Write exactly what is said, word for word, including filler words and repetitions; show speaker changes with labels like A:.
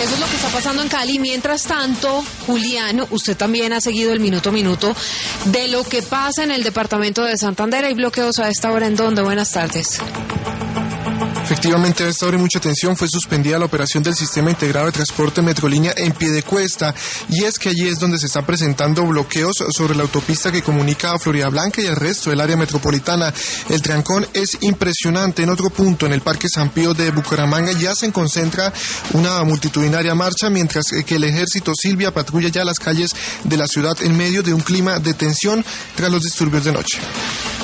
A: Eso es lo que está pasando en Cali. Mientras tanto, Julián, usted también ha seguido el minuto a minuto de lo que pasa en el departamento de Santander. Hay bloqueos a esta hora. ¿En dónde? Buenas tardes.
B: Efectivamente, a esta hora y mucha atención fue suspendida la operación del Sistema Integrado de Transporte Metrolínea en Piedecuesta, y es que allí es donde se están presentando bloqueos sobre la autopista que comunica a Florida Blanca y el resto del área metropolitana. El trancón es impresionante. En otro punto, en el Parque San Pío de Bucaramanga, ya se concentra una multitudinaria marcha, mientras que el ejército Silvia patrulla ya las calles de la ciudad en medio de un clima de tensión tras los disturbios de noche.